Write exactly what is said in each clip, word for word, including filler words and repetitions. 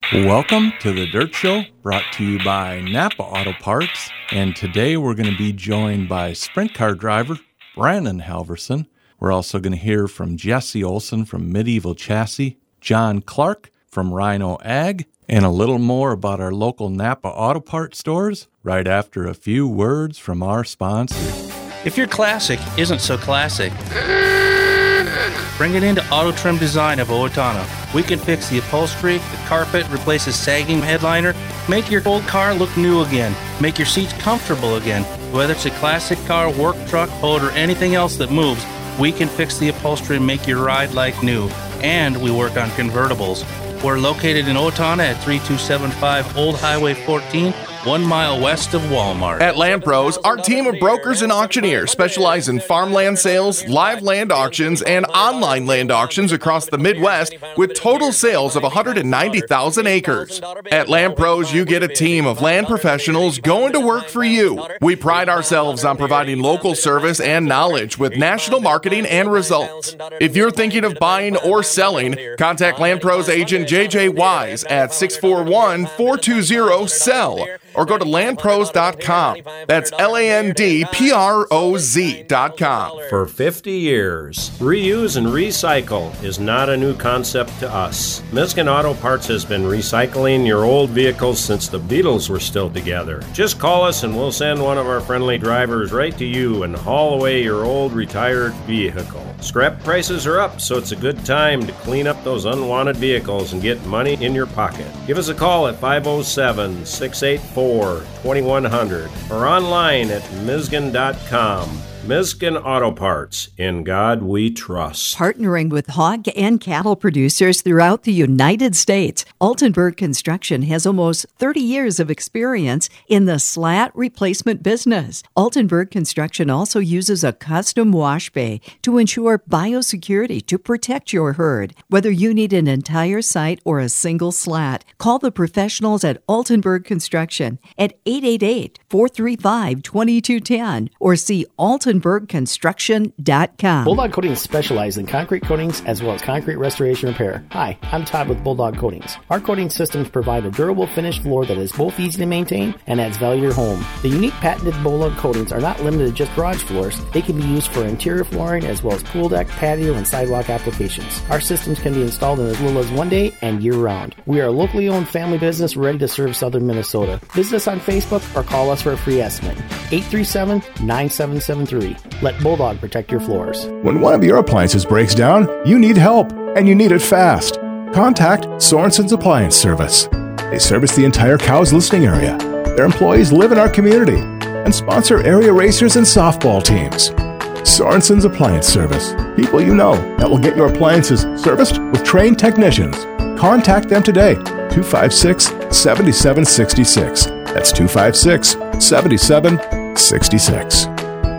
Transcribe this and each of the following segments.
Welcome to the Dirt Show, brought to you by Napa Auto Parts. And today we're going to be joined by sprint car driver Brandon Halverson. We're also going to hear from Jesse Olson from Medieval Chassis, John Clark from Rhino Ag, and a little more about our local Napa Auto Parts stores right after a few words from our sponsors. If your classic isn't so classic, bring it into Auto Trim Design of Owatonna. We can fix the upholstery, the carpet, replace the sagging headliner, make your old car look new again, make your seats comfortable again. Whether it's a classic car, work truck, boat, or anything else that moves, we can fix the upholstery and make your ride like new. And we work on convertibles. We're located in Owatonna at three two seven five Old Highway fourteen, one mile west of Walmart. At Land Pros, our team of brokers and auctioneers specialize in farmland sales, live land auctions, and online land auctions across the Midwest with total sales of one hundred ninety thousand acres. At Land Pros, you get a team of land professionals going to work for you. We pride ourselves on providing local service and knowledge with national marketing and results. If you're thinking of buying or selling, contact Land Pros agent J J Wise at six four one, four two zero, S E L L or go to land pros dot com. That's L A N D P R O Z dot com. For fifty years, reuse and recycle is not a new concept to us. Miskin Auto Parts has been recycling your old vehicles since the Beatles were still together. Just call us and we'll send one of our friendly drivers right to you and haul away your old retired vehicle. Scrap prices are up, so it's a good time to clean up those unwanted vehicles and get money in your pocket. Give us a call at five oh seven, six eight four, two one zero zero or online at miskin dot com. Miskin Auto Parts. In God we trust. Partnering with hog and cattle producers throughout the United States, Altenburg Construction has almost thirty years of experience in the slat replacement business. Altenburg Construction also uses a custom wash bay to ensure biosecurity to protect your herd. Whether you need an entire site or a single slat, call the professionals at Altenburg Construction at eight eight eight, four three five, two two one zero or see altenburg construction dot com. Bulldog Coatings specializes in concrete coatings as well as concrete restoration repair. Hi, I'm Todd with Bulldog Coatings. Our coating systems provide a durable finished floor that is both easy to maintain and adds value to your home. The unique patented Bulldog coatings are not limited to just garage floors. They can be used for interior flooring as well as pool deck, patio, and sidewalk applications. Our systems can be installed in as little as one day and year-round. We are a locally owned family business ready to serve southern Minnesota. Visit us on Facebook or call us for a free estimate. eight three seven, nine seven seven three. Let Bulldog protect your floors. When one of your appliances breaks down, you need help, and you need it fast. Contact Sorensen's Appliance Service. They service the entire Cows listening area. Their employees live in our community and sponsor area racers and softball teams. Sorensen's Appliance Service. People you know that will get your appliances serviced with trained technicians. Contact them today. two five six, seven seven six six. That's two five six, seven seven six six.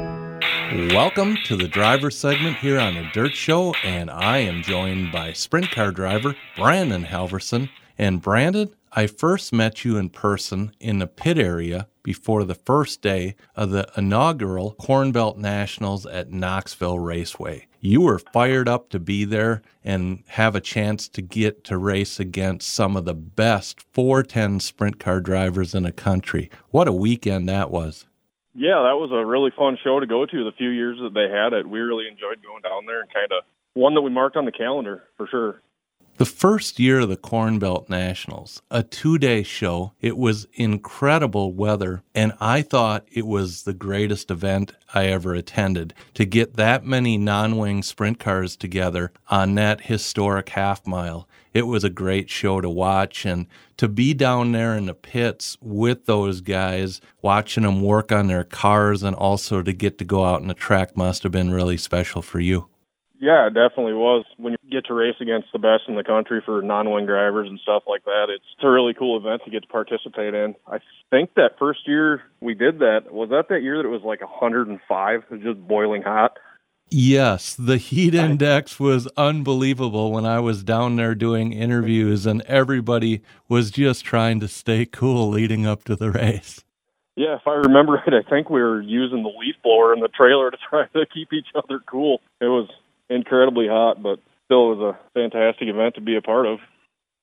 Welcome to the driver segment here on the Dirt Show, and I am joined by sprint car driver Brandon Halverson. And Brandon, I first met you in person in the pit area before the first day of the inaugural Corn Belt Nationals at Knoxville Raceway. You were fired up to be there and have a chance to get to race against some of the best four ten sprint car drivers in the country. What a weekend that was. Yeah, that was a really fun show to go to the few years that they had it. We really enjoyed going down there and kind of one that we marked on the calendar for sure. The first year of the Corn Belt Nationals, a two-day show, it was incredible weather, and I thought it was the greatest event I ever attended. To get that many non-wing sprint cars together on that historic half mile, it was a great show to watch, and to be down there in the pits with those guys, watching them work on their cars, and also to get to go out on the track must have been really special for you. Yeah, it definitely was. When you get to race against the best in the country for non-wing drivers and stuff like that, it's a really cool event to get to participate in. I think that first year we did that, was that that year that it was like one hundred five? It was just boiling hot. Yes, the heat index was unbelievable when I was down there doing interviews, and everybody was just trying to stay cool leading up to the race. Yeah, if I remember right, I think we were using the leaf blower in the trailer to try to keep each other cool. It was incredibly hot, but still was a fantastic event to be a part of.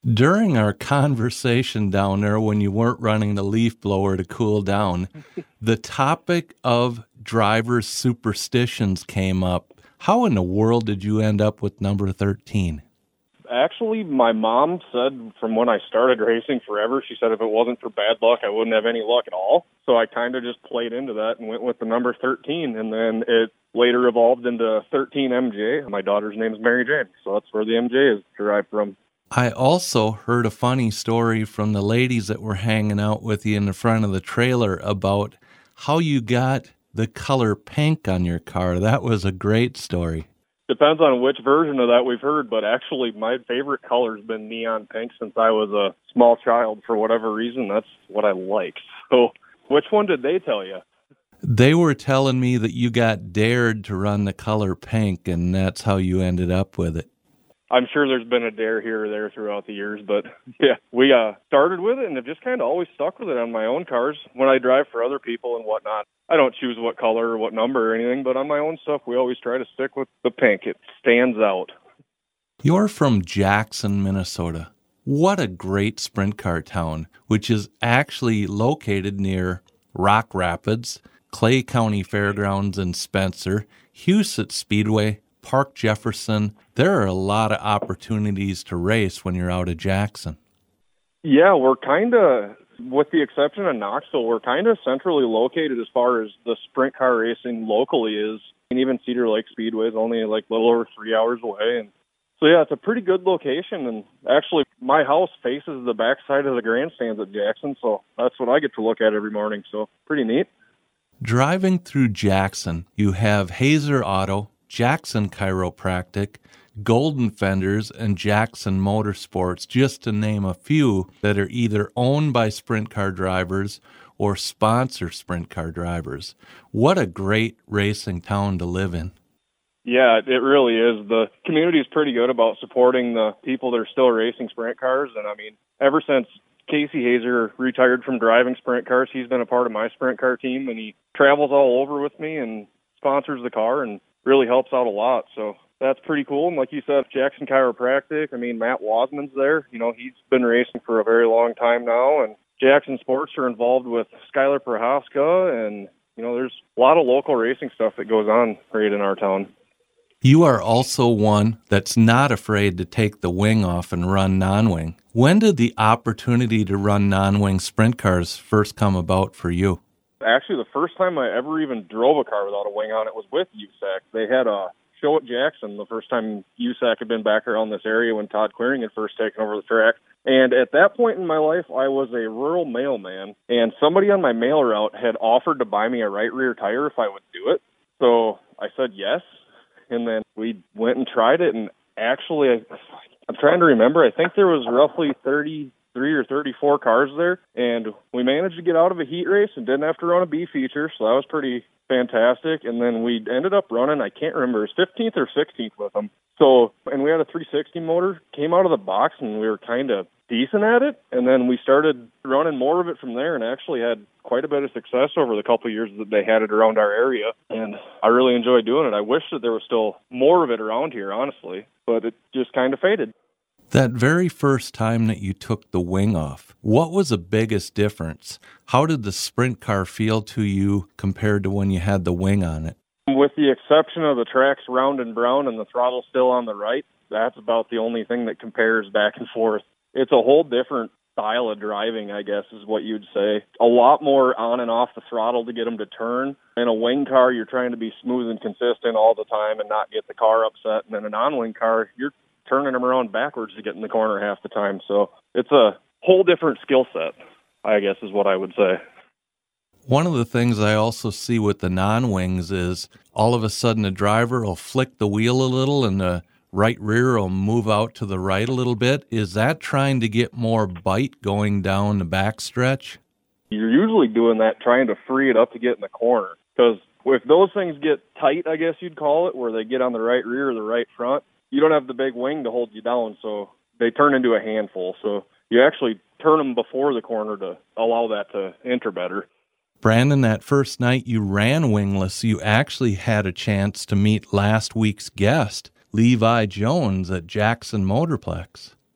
During our conversation down there, when you weren't running the leaf blower to cool down, the topic of drivers' superstitions came up. How in the world did you end up with number thirteen? Actually, my mom said from when I started racing forever, she said if it wasn't for bad luck, I wouldn't have any luck at all. So I kind of just played into that and went with the number thirteen. And then it later evolved into thirteen M J. My daughter's name is Mary Jane, so that's where the M J is derived from. I also heard a funny story from the ladies that were hanging out with you in the front of the trailer about how you got the color pink on your car. That was a great story. Depends on which version of that we've heard, but actually my favorite color has been neon pink since I was a small child. For whatever reason, that's what I like. So which one did they tell you? They were telling me that you got dared to run the color pink, and that's how you ended up with it. I'm sure there's been a dare here or there throughout the years, but yeah, we uh, started with it and have just kind of always stuck with it on my own cars when I drive for other people and whatnot. I don't choose what color or what number or anything, but on my own stuff, we always try to stick with the pink. It stands out. You're from Jackson, Minnesota. What a great sprint car town, which is actually located near Rock Rapids, Clay County Fairgrounds in Spencer, Huset Speedway, Park Jefferson. There are a lot of opportunities to race when you're out of Jackson. Yeah, we're kind of, with the exception of Knoxville, we're kind of centrally located as far as the sprint car racing locally is. And even Cedar Lake Speedway is only like a little over three hours away. And so, yeah, it's a pretty good location. And actually, my house faces the backside of the grandstands at Jackson, so that's what I get to look at every morning. So pretty neat. Driving through Jackson, you have Hazer Auto, Jackson Chiropractic, Golden Fenders, and Jackson Motorsports, just to name a few that are either owned by sprint car drivers or sponsor sprint car drivers. What a great racing town to live in. Yeah, it really is. The community is pretty good about supporting the people that are still racing sprint cars. And I mean, ever since Casey Hazer retired from driving sprint cars, he's been a part of my sprint car team, and he travels all over with me and sponsors the car and really helps out a lot. So that's pretty cool. And like you said, Jackson Chiropractic, I mean, Matt Wasman's there. You know, he's been racing for a very long time now. And Jackson Sports are involved with Skylar Prohaska. And, you know, there's a lot of local racing stuff that goes on right in our town. You are also one that's not afraid to take the wing off and run non-wing. When did the opportunity to run non-wing sprint cars first come about for you? Actually, the first time I ever even drove a car without a wing on it was with U S A C. They had a show at Jackson the first time U S A C had been back around this area when Todd Quiring had first taken over the track. And at that point in my life, I was a rural mailman, and somebody on my mail route had offered to buy me a right rear tire if I would do it. So I said yes, and then we went and tried it, and actually, I, I'm trying to remember, I think there was roughly thirty-three or thirty-four cars there, and we managed to get out of a heat race and didn't have to run a B feature, so that was pretty fantastic. And then we ended up running, I can't remember, it was fifteenth or sixteenth with them. So, and we had a three sixty motor, came out of the box, and we were kind of decent at it. And then we started running more of it from there and actually had quite a bit of success over the couple of years that they had it around our area. And I really enjoyed doing it. I wish that there was still more of it around here, honestly, but it just kind of faded. That very first time that you took the wing off, what was the biggest difference? How did the sprint car feel to you compared to when you had the wing on it? With the exception of the track's round and brown and the throttle still on the right, that's about the only thing that compares back and forth. It's a whole different style of driving, I guess, is what you'd say. A lot more on and off the throttle to get them to turn. In a wing car, you're trying to be smooth and consistent all the time and not get the car upset. And in a non-wing car, you're turning them around backwards to get in the corner half the time. So it's a whole different skill set, I guess, is what I would say. One of the things I also see with the non-wings is all of a sudden a driver will flick the wheel a little and the right rear will move out to the right a little bit. Is that trying to get more bite going down the backstretch? You're usually doing that trying to free it up to get in the corner. Because if those things get tight, I guess you'd call it, where they get on the right rear or the right front, you don't have the big wing to hold you down, so they turn into a handful. So you actually turn them before the corner to allow that to enter better. Brandon, that first night you ran wingless, you actually had a chance to meet last week's guest, Levi Jones at Jackson Motorplex.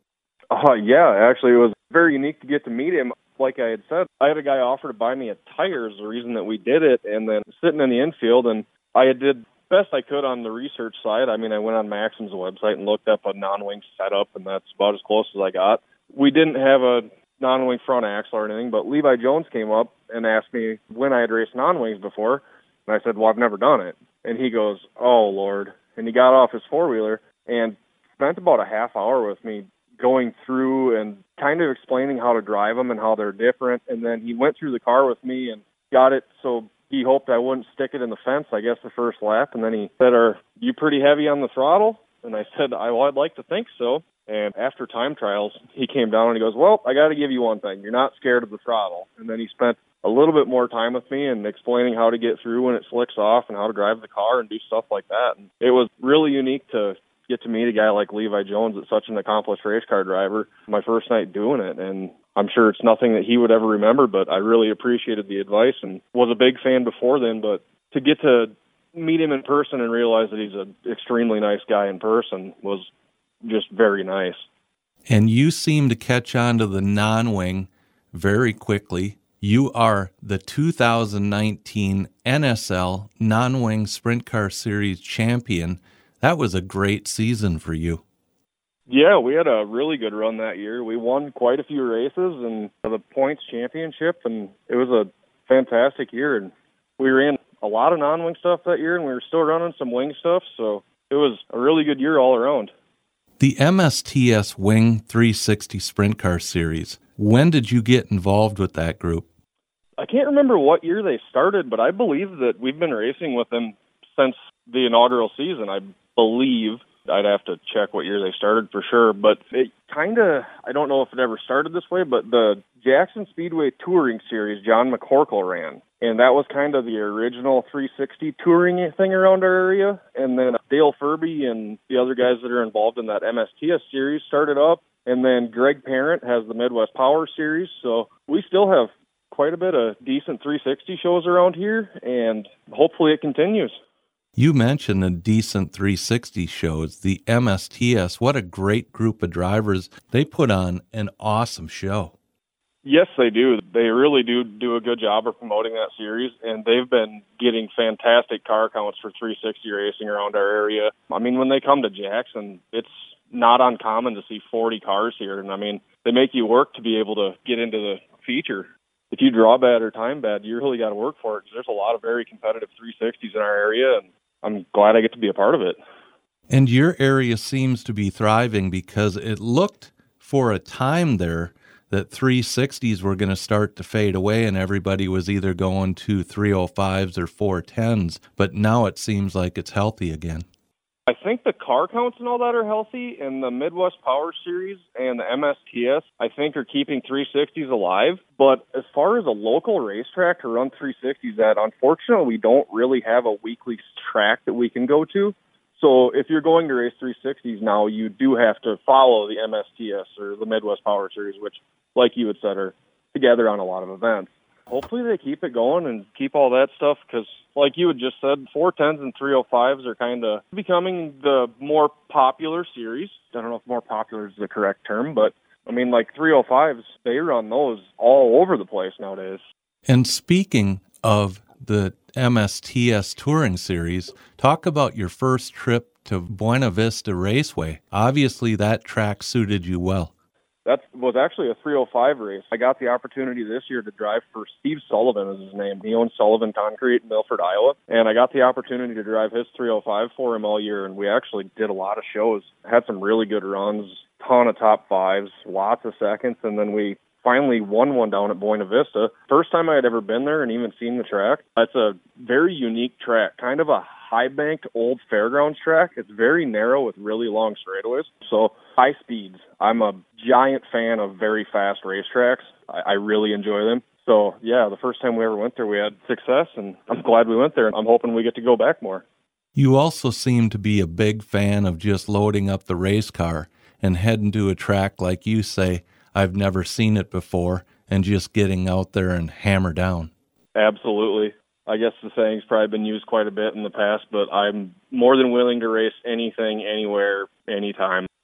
Oh, yeah, actually, it was very unique to get to meet him. Like I had said, I had a guy offer to buy me a tire is the reason that we did it, and then sitting in the infield, and I did best I could on the research side. I mean, I went on Maxim's website and looked up a non-wing setup, and that's about as close as I got. We didn't have a non-wing front axle or anything, but Levi Jones came up and asked me when I had raced non-wings before, and I said, well, I've never done it. And he goes, oh, Lord. And he got off his four-wheeler and spent about a half hour with me going through and kind of explaining how to drive them and how they're different. And then he went through the car with me and got it so he hoped I wouldn't stick it in the fence, I guess, the first lap. And then he said, are you pretty heavy on the throttle? And I said, I, well, I'd like to think so. And after time trials, he came down and he goes, well, I got to give you one thing. You're not scared of the throttle. And then he spent a little bit more time with me and explaining how to get through when it slicks off and how to drive the car and do stuff like that. And it was really unique to get to meet a guy like Levi Jones that's such an accomplished race car driver my first night doing it. And I'm sure it's nothing that he would ever remember, but I really appreciated the advice and was a big fan before then. But to get to meet him in person and realize that he's an extremely nice guy in person was just very nice. And you seem to catch on to the non-wing very quickly. You are the two thousand nineteen N S L Non-Wing Sprint Car Series champion. That was a great season for you. Yeah, we had a really good run that year. We won quite a few races and the points championship, and it was a fantastic year. And we ran a lot of non-wing stuff that year, and we were still running some wing stuff, so it was a really good year all around. The M S T S Wing three sixty Sprint Car Series, when did you get involved with that group? I can't remember what year they started, but I believe that we've been racing with them since the inaugural season. I believe. I'd have to check what year they started for sure, but it kind of, I don't know if it ever started this way, but the Jackson Speedway Touring Series, John McCorkle ran, and that was kind of the original three sixty touring thing around our area, and then Dale Furby and the other guys that are involved in that M S T S series started up, and then Greg Parent has the Midwest Power Series, so we still have quite a bit of decent three sixty shows around here, and hopefully it continues. You mentioned a decent three sixty shows, the M S T S. What a great group of drivers. They put on an awesome show. Yes, they do. They really do do a good job of promoting that series, and they've been getting fantastic car counts for three sixty racing around our area. I mean, when they come to Jackson, it's not uncommon to see forty cars here, and I mean, they make you work to be able to get into the feature. If you draw bad or time bad, you really got to work for it, because there's a lot of very competitive three sixties in our area, and I'm glad I get to be a part of it. And your area seems to be thriving, because it looked for a time there that three sixties were going to start to fade away and everybody was either going to three oh fives or four tens, but now it seems like it's healthy again. I think the car counts and all that are healthy, and the Midwest Power Series and the M S T S, I think, are keeping three sixties alive. But as far as a local racetrack to run three sixties at, unfortunately, we don't really have a weekly track that we can go to. So if you're going to race three sixties now, you do have to follow the M S T S or the Midwest Power Series, which, like you had said, are together on a lot of events. Hopefully they keep it going and keep all that stuff, because like you had just said, four tens and three oh fives are kind of becoming the more popular series. I don't know if more popular is the correct term, but I mean, like three oh fives, they run those all over the place nowadays. And speaking of the M S T S Touring Series, talk about your first trip to Buena Vista Raceway. Obviously, that track suited you well. That was actually a three oh five race. I got the opportunity this year to drive for Steve Sullivan, is his name. He owns Sullivan Concrete in Milford, Iowa. And I got the opportunity to drive his three oh five for him all year, and we actually did a lot of shows. Had some really good runs, ton of top fives, lots of seconds, and then we finally won one down at Buena Vista. First time I had ever been there and even seen the track. It's a very unique track, kind of a high-banked old fairgrounds track. It's very narrow with really long straightaways, so high speeds. I'm a giant fan of very fast racetracks. I, I really enjoy them. So, yeah, the first time we ever went there, we had success, and I'm glad we went there, and I'm hoping we get to go back more. You also seem to be a big fan of just loading up the race car and heading to a track like you say, I've never seen it before, and just getting out there and hammer down. Absolutely. I guess the saying's probably been used quite a bit in the past, but I'm more than willing to race anything, anywhere, anytime.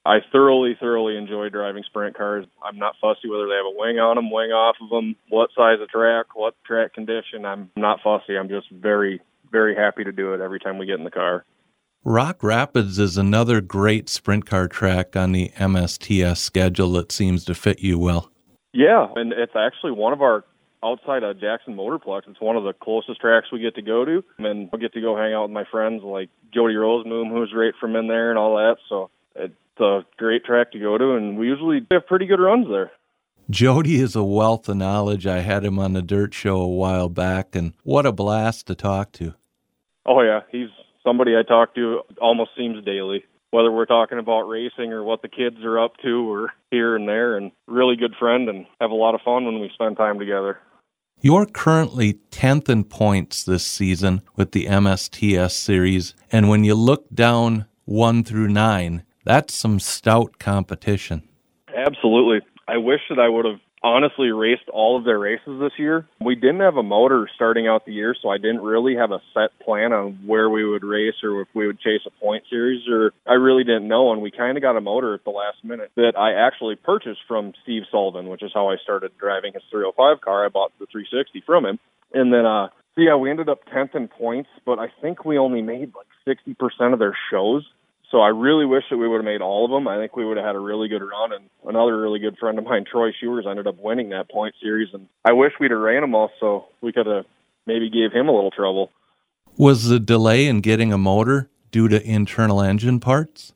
I thoroughly, thoroughly enjoy driving sprint cars. I'm not fussy whether they have a wing on them, wing off of them, what size of track, what track condition. I'm not fussy. I'm just very, very happy to do it every time we get in the car. Rock Rapids is another great sprint car track on the M S T S schedule that seems to fit you well. Yeah, and it's actually one of our, outside of Jackson Motorplex, it's one of the closest tracks we get to go to. And I get to go hang out with my friends like Jody Rosemoom, who's right from in there and all that. So it's a great track to go to, and we usually have pretty good runs there. Jody is a wealth of knowledge. I had him on the Dirt Show a while back, and what a blast to talk to. Oh, yeah, he's somebody I talk to almost seems daily, whether we're talking about racing or what the kids are up to or here and there, and really good friend and have a lot of fun when we spend time together. You're currently tenth in points this season with the M S T S series, and when you look down one through nine, that's some stout competition. Absolutely. I wish that I would have honestly raced all of their races this year. We didn't have a motor starting out the year, so I didn't really have a set plan on where we would race or if we would chase a point series, or I really didn't know, and we kind of got a motor at the last minute that I actually purchased from Steve Sullivan, which is how I started driving his three oh five car. I bought the three sixty from him, and then uh, so yeah, we ended up tenth in points, but I think we only made like sixty percent of their shows. So I really wish that we would have made all of them. I think we would have had a really good run, and another really good friend of mine, Troy Schewers, ended up winning that point series, and I wish we'd have ran them all so we could have maybe gave him a little trouble. Was the delay in getting a motor due to internal engine parts?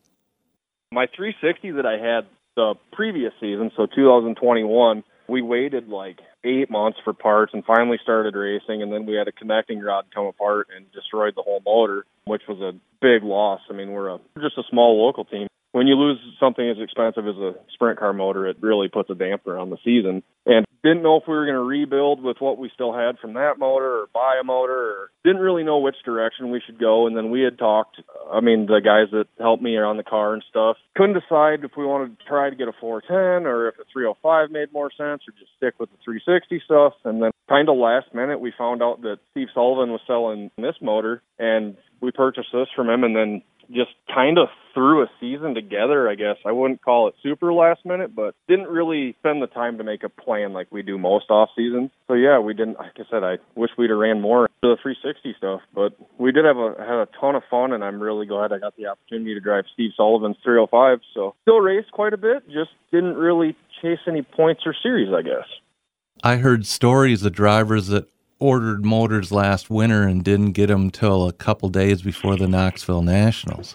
My three sixty that I had the previous season, so two thousand twenty-one, we waited like eight months for parts and finally started racing, and then we had a connecting rod come apart and destroyed the whole motor, which was a big loss. I mean, we're a, just a small local team. When you lose something as expensive as a sprint car motor, it really puts a damper on the season. And didn't know if we were going to rebuild with what we still had from that motor or buy a motor, or didn't really know which direction we should go. And then we had talked, I mean, the guys that helped me around the car and stuff, couldn't decide if we wanted to try to get a four ten or if the three oh five made more sense or just stick with the three sixty stuff. And then kind of last minute, we found out that Steve Sullivan was selling this motor, and we purchased this from him, and then just kind of threw a season together, I guess. I wouldn't call it super last minute, but didn't really spend the time to make a plan like we do most off seasons. So yeah, we didn't, like I said, I wish we'd have ran more of the three sixty stuff, but we did have a, had a ton of fun, and I'm really glad I got the opportunity to drive Steve Sullivan's three oh five. So still raced quite a bit, just didn't really chase any points or series, I guess. I heard stories of drivers that ordered motors last winter and didn't get them till a couple days before the Knoxville Nationals.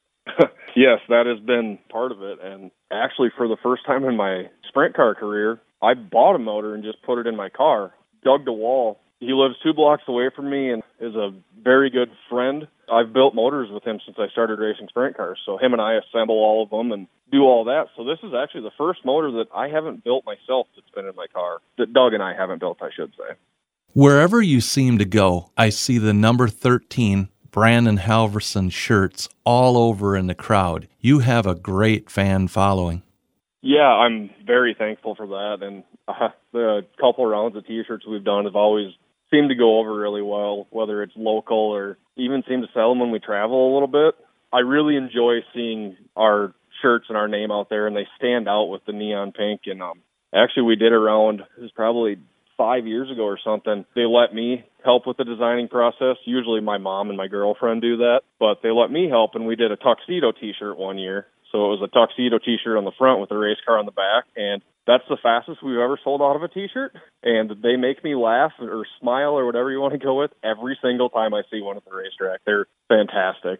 Yes, that has been part of it. And actually, for the first time in my sprint car career, I bought a motor and just put it in my car. Doug DeWall, he lives two blocks away from me and is a very good friend. I've built motors with him since I started racing sprint cars. So him and I assemble all of them and do all that. So this is actually the first motor that I haven't built myself that's been in my car, that Doug and I haven't built, I should say. Wherever you seem to go, I see the number thirteen Brandon Halverson shirts all over in the crowd. You have a great fan following. Yeah, I'm very thankful for that. And uh, the couple rounds of T-shirts we've done have always seemed to go over really well, whether it's local or even seem to sell them when we travel a little bit. I really enjoy seeing our shirts and our name out there, and they stand out with the neon pink. And um, actually, we did a round, it was probably five years ago or something. They let me help with the designing process. Usually my mom and my girlfriend do that, but they let me help, and we did a tuxedo T-shirt one year. So it was a tuxedo T-shirt on the front with a race car on the back, and that's the fastest we've ever sold out of a T-shirt. And they make me laugh or smile or whatever you want to go with every single time I see one at the racetrack. They're fantastic.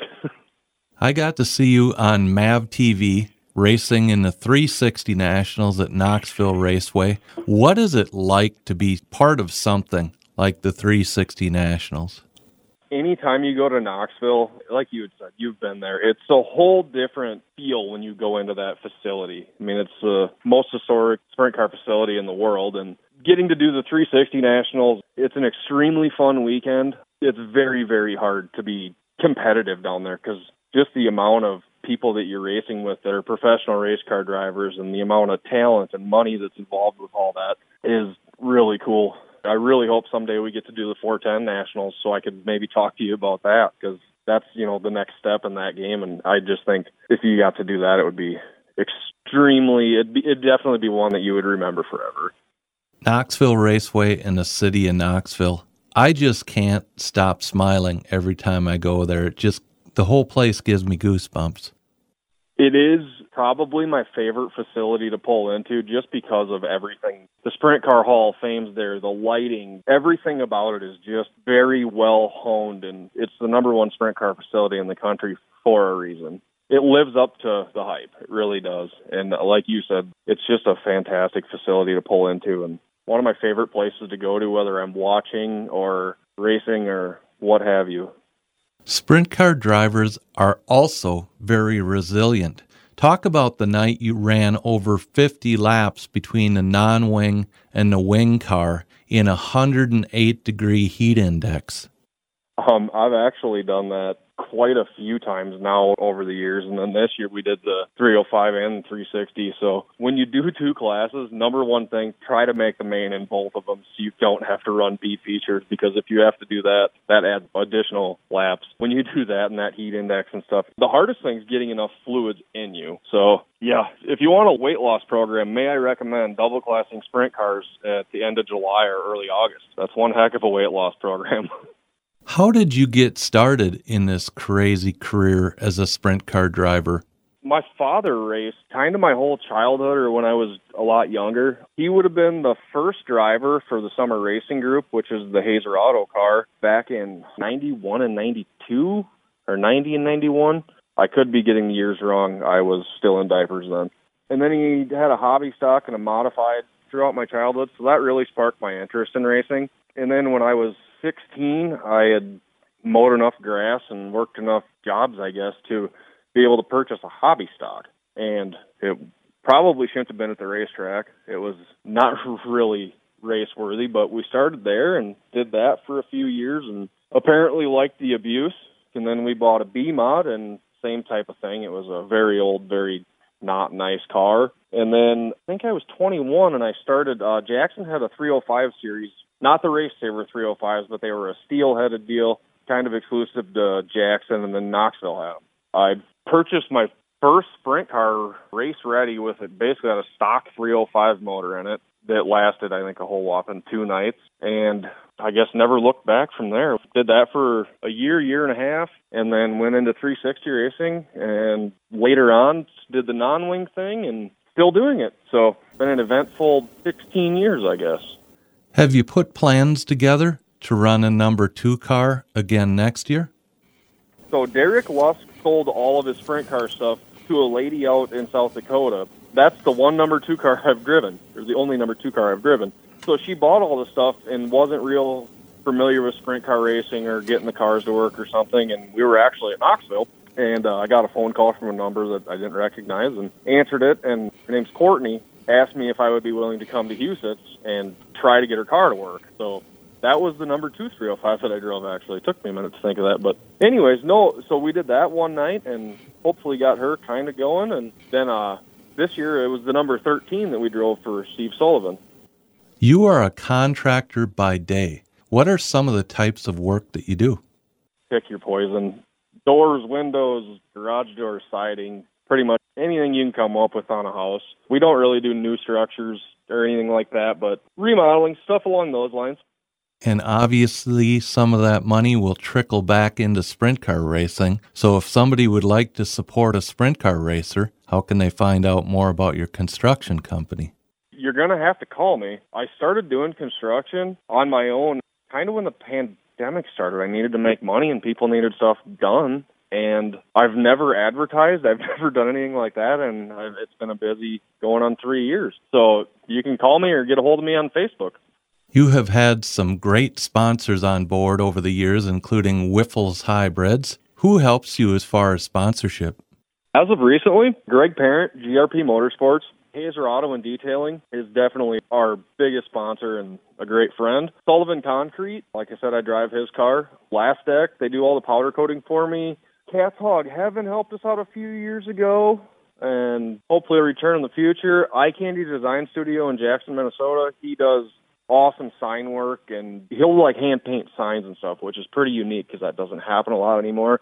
I got to see you on M A V T V racing in the three sixty Nationals at Knoxville Raceway. What is it like to be part of something like the three sixty Nationals? Anytime you go to Knoxville, like you had said, you've been there, it's a whole different feel when you go into that facility. I mean, it's the most historic sprint car facility in the world, and getting to do the three sixty Nationals, it's an extremely fun weekend. It's very, very hard to be competitive down there because just the amount of people that you're racing with that are professional race car drivers and the amount of talent and money that's involved with all that is really cool. I really hope someday we get to do the four ten Nationals so I could maybe talk to you about that, because that's, you know, the next step in that game. And I just think if you got to do that, it would be extremely, it'd, be, it'd definitely be one that you would remember forever. Knoxville Raceway in the city of Knoxville. I just can't stop smiling every time I go there. It just, the whole place gives me goosebumps. It is probably my favorite facility to pull into just because of everything. The Sprint Car Hall of Fame's there, the lighting, everything about it is just very well honed, and it's the number one sprint car facility in the country for a reason. It lives up to the hype. It really does. And like you said, it's just a fantastic facility to pull into, and one of my favorite places to go to, whether I'm watching or racing or what have you. Sprint car drivers are also very resilient. Talk about the night you ran over fifty laps between the non-wing and the wing car in a one hundred eight degree heat index. Um, I've actually done that quite a few times now over the years, and then this year we did the three oh five and the three sixty. So when you do two classes, number one thing, try to make the main in both of them so you don't have to run B features, because if you have to do that, that adds additional laps. When you do that and that heat index and stuff, the hardest thing is getting enough fluids in you. So yeah, if you want a weight loss program, may I recommend double classing sprint cars at the end of July or early August. That's one heck of a weight loss program. How did you get started in this crazy career as a sprint car driver? My father raced kind of my whole childhood, or when I was a lot younger. He would have been the first driver for the summer racing group, which is the Hazer Auto car, back in ninety-one and ninety-two, or ninety and ninety-one. I could be getting the years wrong. I was still in diapers then. And then he had a hobby stock and a modified throughout my childhood, so that really sparked my interest in racing. And then when I was sixteen, I had mowed enough grass and worked enough jobs, I guess, to be able to purchase a hobby stock. And it probably shouldn't have been at the racetrack. It was not really race worthy, but we started there and did that for a few years and apparently liked the abuse. And then we bought a B-Mod, and same type of thing. It was a very old, very not nice car. And then I think I was twenty-one and I started, uh, Jackson had a three oh five series. Not the Race Saver three oh fives, but they were a steel-headed deal, kind of exclusive to Jackson, and then Knoxville had them. I purchased my first sprint car race-ready with it, basically had a stock three oh five motor in it that lasted, I think, a whole whopping two nights, and I guess never looked back from there. Did that for a year, year and a half, and then went into three sixty racing, and later on did the non-wing thing, and still doing it. So been an eventful sixteen years, I guess. Have you put plans together to run a number two car again next year? So Derek Lusk sold all of his sprint car stuff to a lady out in South Dakota. That's the one number two car I've driven, or the only number two car I've driven. So she bought all the stuff and wasn't real familiar with sprint car racing or getting the cars to work or something, and we were actually at Knoxville, and uh, I got a phone call from a number that I didn't recognize and answered it, and her name's Courtney, asked me if I would be willing to come to Huset's and try to get her car to work. So that was the number two three oh five that I drove, actually. It took me a minute to think of that. But anyways, no, so we did that one night and hopefully got her kind of going. And then uh, this year it was the number thirteen that we drove for Steve Sullivan. You are a contractor by day. What are some of the types of work that you do? Pick your poison. Doors, windows, garage doors, siding, pretty much anything you can come up with on a house. We don't really do new structures or anything like that, but remodeling, stuff along those lines. And obviously some of that money will trickle back into sprint car racing. So if somebody would like to support a sprint car racer, how can they find out more about your construction company? You're going to have to call me. I started doing construction on my own kind of when the pandemic started. I needed to make money and people needed stuff done. And I've never advertised. I've never done anything like that. And I've, it's been a busy going on three years. So you can call me or get a hold of me on Facebook. You have had some great sponsors on board over the years, including Wiffles Hybrids. Who helps you as far as sponsorship? As of recently, Greg Parent, G R P Motorsports. Hazer Auto and Detailing is definitely our biggest sponsor and a great friend. Sullivan Concrete, like I said, I drive his car. Last Deck, they do all the powder coating for me. Cat's Hog Heaven helped us out a few years ago, and hopefully a return in the future. Eye Candy Design Studio in Jackson, Minnesota. He does awesome sign work, and he'll like hand paint signs and stuff, which is pretty unique because that doesn't happen a lot anymore.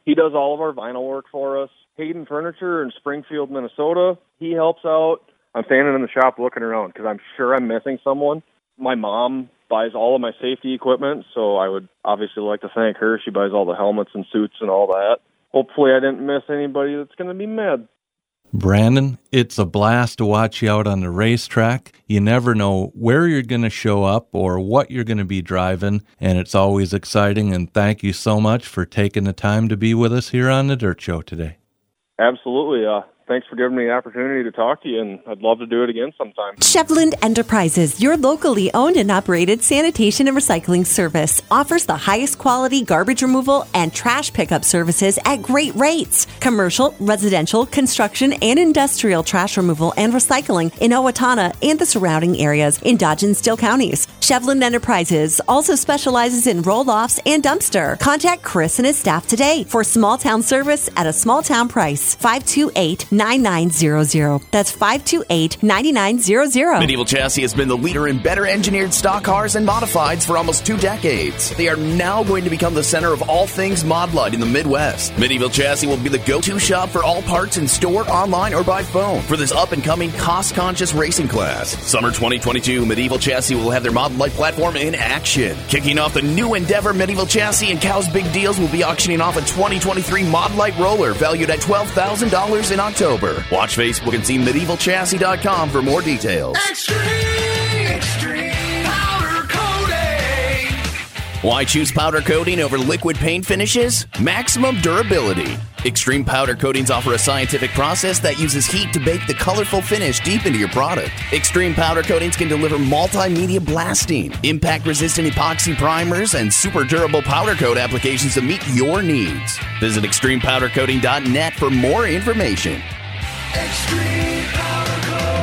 He does all of our vinyl work for us. Hayden Furniture in Springfield, Minnesota, he helps out. I'm standing in the shop looking around because I'm sure I'm missing someone. My mom buys all of my safety equipment, so I would obviously like to thank her. She buys all the helmets and suits and all that. Hopefully I didn't miss anybody that's going to be mad. Brandon, it's a blast to watch you out on the racetrack. You never know where you're going to show up or what you're going to be driving, and it's always exciting, and thank you so much for taking the time to be with us here on the Dirt Show today. Absolutely. Uh, thanks for giving me the opportunity to talk to you, and I'd love to do it again sometime. Chevland Enterprises, your locally owned and operated sanitation and recycling service, offers the highest quality garbage removal and trash pickup services at great rates. Commercial, residential, construction, and industrial trash removal and recycling in Owatonna and the surrounding areas in Dodge and Steele counties. Chevland Enterprises also specializes in roll-offs and dumpster. Contact Chris and his staff today for small town service at a small town price. five two eight, nine nine zero zero. That's five two eight, nine nine zero zero. Medieval Chassis has been the leader in better engineered stock cars and modifieds for almost two decades. They are now going to become the center of all things Mod Light in the Midwest. Medieval Chassis will be the go-to shop for all parts in store, online, or by phone for this up-and-coming cost-conscious racing class. Summer twenty twenty-two, Medieval Chassis will have their Mod Light platform in action. Kicking off the new endeavor, Medieval Chassis and Cow's Big Deals will be auctioning off a twenty twenty-three Mod Light roller valued at twelve thousand dollars in October. Watch Facebook and see medieval chassis dot com for more details. Extreme, extreme powder coating. Why choose powder coating over liquid paint finishes? Maximum durability. Extreme Powder Coatings offer a scientific process that uses heat to bake the colorful finish deep into your product. Extreme Powder Coatings can deliver multimedia blasting, impact-resistant epoxy primers, and super durable powder coat applications to meet your needs. Visit extreme powder coating dot net for more information. Extreme powder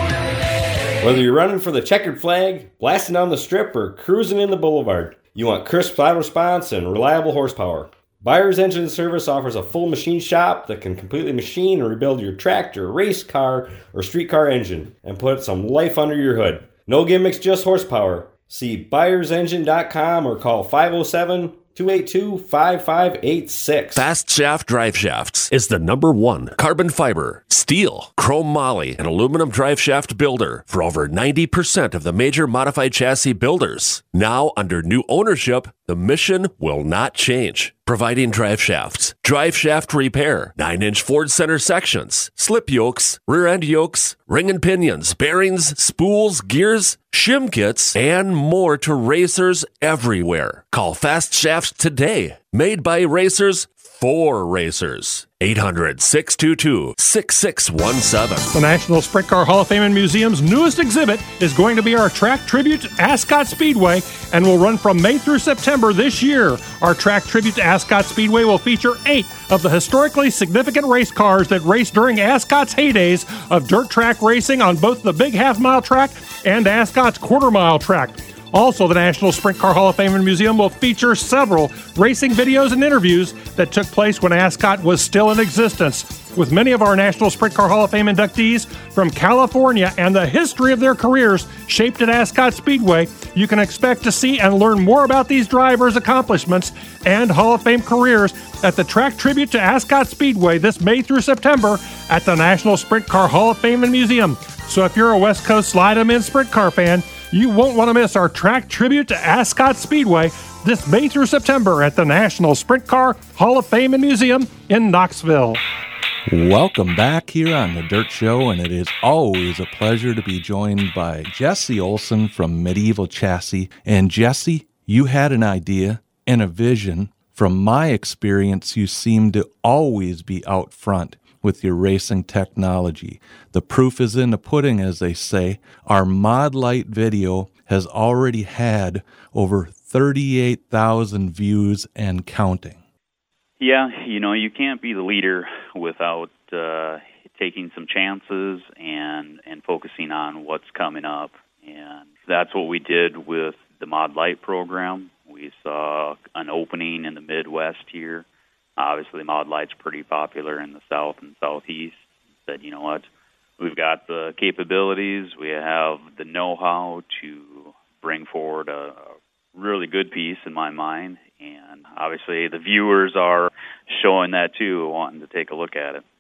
coating. Whether you're running for the checkered flag, blasting down the strip, or cruising in the boulevard, you want crisp throttle response and reliable horsepower. Byers Engine Service offers a full machine shop that can completely machine and rebuild your tractor, race car, or street car engine and put some life under your hood. No gimmicks, just horsepower. See byers engine dot com or call five oh seven, two eight two, five five eight six. Fast Shaft Drive Shafts is the number one carbon fiber, steel, chrome moly, and aluminum drive shaft builder for over ninety percent of the major modified chassis builders. Now, under new ownership, the mission will not change. Providing drive shafts, drive shaft repair, nine inch Ford center sections, slip yokes, rear end yokes, ring and pinions, bearings, spools, gears, shim kits, and more to racers everywhere. Call Fast Shafts today. Made by racers for racers. eight hundred, six two two, six six one seven. The National Sprint Car Hall of Fame and Museum's newest exhibit is going to be our track tribute to Ascot Speedway and will run from May through September this year. Our track tribute to Ascot Speedway will feature eight of the historically significant race cars that raced during Ascot's heydays of dirt track racing on both the Big Half Mile track and Ascot's Quarter Mile track. Also, the National Sprint Car Hall of Fame and Museum will feature several racing videos and interviews that took place when Ascot was still in existence. With many of our National Sprint Car Hall of Fame inductees from California and the history of their careers shaped at Ascot Speedway, you can expect to see and learn more about these drivers' accomplishments and Hall of Fame careers at the track tribute to Ascot Speedway this May through September at the National Sprint Car Hall of Fame and Museum. So if you're a West Coast Slide-em-in sprint car fan, you won't want to miss our track tribute to Ascot Speedway this May through September at the National Sprint Car Hall of Fame and Museum in Knoxville. Welcome back here on The Dirt Show, and it is always a pleasure to be joined by Jesse Olson from Medieval Chassis. And Jesse, you had an idea and a vision. From my experience, you seem to always be out front with your racing technology. The proof is in the pudding, as they say. Our Mod Light video has already had over thirty-eight thousand views and counting. Yeah, you know, you can't be the leader without uh, taking some chances and, and focusing on what's coming up. And that's what we did with the Mod Light program. We saw an opening in the Midwest here. Obviously, Mod Light's pretty popular in the South and Southeast. Said, you know what, we've got the capabilities, we have the know-how to bring forward a really good piece in my mind. And obviously, the viewers are showing that too, wanting to take a look at it.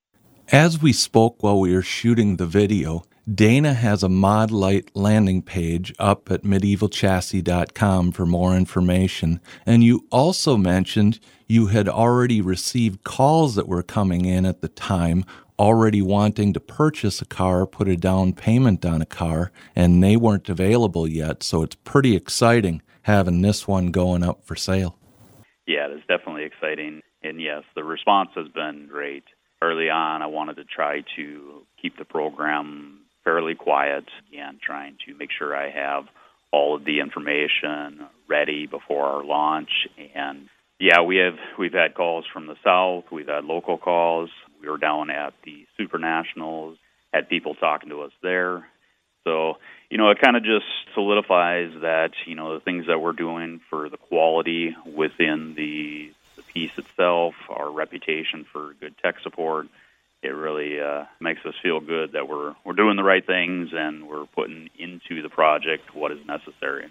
As we spoke while we were shooting the video, Dana has a Mod Lite landing page up at medieval chassis dot com for more information. And you also mentioned you had already received calls that were coming in at the time, already wanting to purchase a car, put a down payment on a car, and they weren't available yet. So it's pretty exciting having this one going up for sale. Yeah, it's definitely exciting. And yes, the response has been great. Early on, I wanted to try to keep the program fairly quiet and trying to make sure I have all of the information ready before our launch. And yeah, we have we've had calls from the south, we've had local calls. We were down at the Super Nationals, had people talking to us there. So, you know, it kind of just solidifies that, you know, the things that we're doing for the quality within the the piece itself, our reputation for good tech support, it really uh, makes us feel good that we're we're doing the right things and we're putting into the project what is necessary.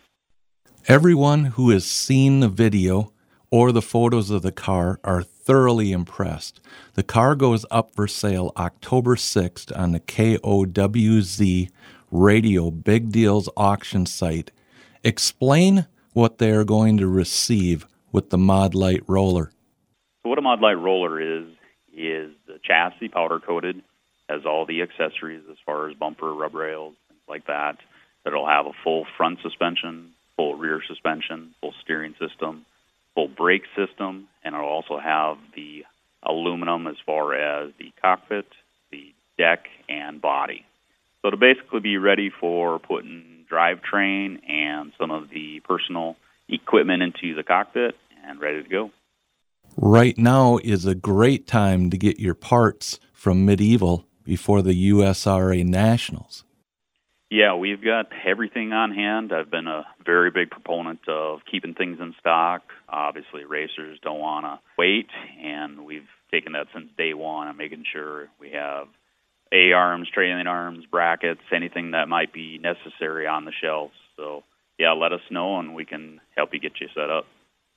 Everyone who has seen the video or the photos of the car are thoroughly impressed. The car goes up for sale October sixth on the K O W Z Radio Big Deals auction site. Explain what they are going to receive with the Mod Lite roller. So what a Mod Lite roller is, is the chassis powder-coated, has all the accessories as far as bumper, rub rails, things like that. It'll have a full front suspension, full rear suspension, full steering system, full brake system, and it'll also have the aluminum as far as the cockpit, the deck, and body. So to basically be ready for putting drivetrain and some of the personal equipment into the cockpit and ready to go. Right now is a great time to get your parts from Medieval before the U S R A Nationals. Yeah, we've got everything on hand. I've been a very big proponent of keeping things in stock. Obviously, racers don't want to wait, and we've taken that since day one and making sure we have A-arms, trailing arms, brackets, anything that might be necessary on the shelves. So, yeah, let us know, and we can help you get you set up.